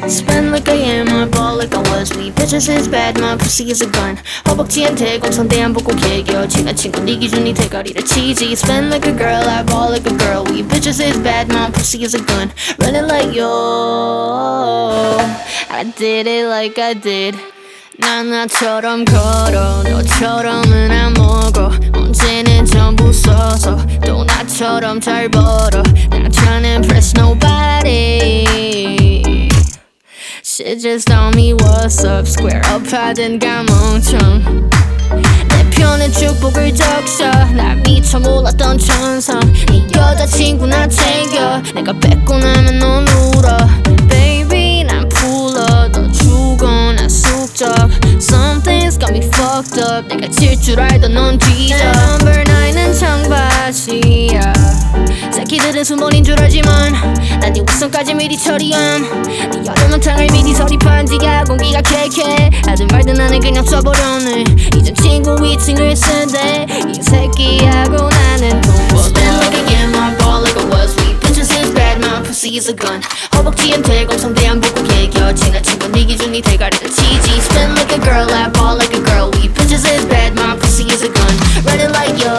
Spend like I am, I ball like I was. We bitches is bad, my pussy is a gun. 허벅지한테 공성대 안 보고 개겨. 친한 친구 네 기준이 대가리를 치지. Spend like a girl, I ball like a girl. We bitches is bad, my pussy is a gun. Running like yo, I did it like I did. 난 나처럼 걸어, 너처럼은 안 먹어. 언제는 전부 써서 또 나처럼 잘 벌어. Not trying to impress nobody. Shit just tell me what's up. Square up 하든가 멍청. 내 편에 축복을 적셔. 나 미처 몰랐던 천성. 네 여자친구 나 챙겨. 내가 뺏고 나면 넌 울어. Baby 난 풀어. 너 죽어 난 숙적. Something's got me fucked up. 내가 질 줄 알던 넌 뒤져. Number 9은 청바지야. 새끼들은 수mon인 줄 알지만 난 네 윗선까지 미리 처리함. 네 여름은 탕을 미리 서립한 뒤가 공기가 쾌쾌. 하든 말든 나는 그냥 써버렸네. 이젠 친구 위층을 쓴대. 이 새끼하고 나는 동거. Spend like I am, I ball like I was. We bitches is bad, my pussy is a gun. 허벅지한테 공성대 안 보고 개겨. 친한 친구 네 기준이 대가리를 치지. Spend like a girl, I ball like a girl. We bitches is bad, my pussy is a gun. Running like yo,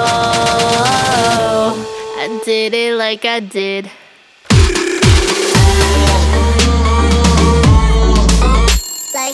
I did it like I did. Like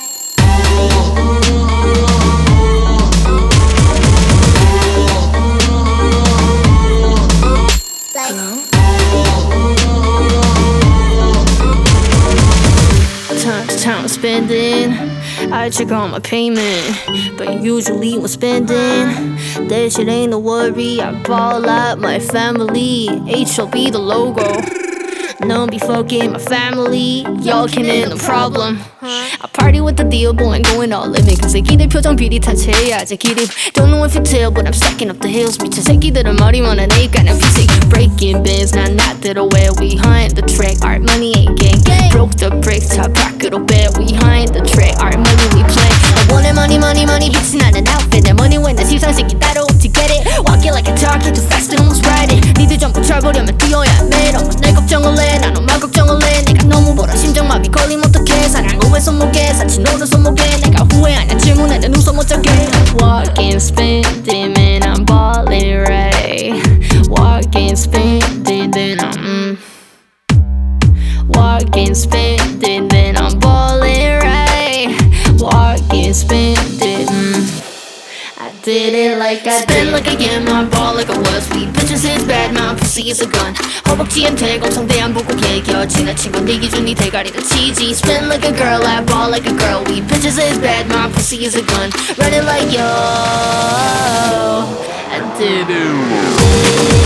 Time to time spending. I check on my payment, but usually when spending, that shit ain't a worry. I ball out my family. HOB the logo. None be fucking my family. Y'all can end the problem. I party with the deal boy and going all living. 그 새끼들 표정 비릿하체야. 새끼들 don't know if you tell, but I'm stacking up the hills. 미친 새끼들은 머리 많아 내가 난 피식. Breaking biz 난 나대로 where we behind the track. Our money ain't gang. Broke the bricks 다 밖으로 빼. We behind the track. Our money we play. I want money money money 빛이 나는 outfit. 내 money when 내 시상식이 따로 없지 get it. Walk it like a target too fast and almost ride it. 니들 전부 철보려면 뛰어야 매력. 내 걱정을 해 난 엄마 걱정을 해. 네가 너무 벌어 심장마비 걸리면 어떡해. 사랑 오해 손목에 사치 노는 손목에. 내가 후회하냐 질문에 내 눈썹 못 잡게. Walking spending man I'm ballin' right. Walking spending then I'm Walking spending then I'm ballin' right. Walking spending I did it like I did. Spend like I am, I ball like I was. We bitches is bad, my pussy is a gun. 허벅지한테 공성대 안 보고 개겨. 친한 친구 네 기준이 대가리를 치지. Spend like a girl, I ball like a girl. We bitches is bad, my pussy is a gun. Running like yo, I did it.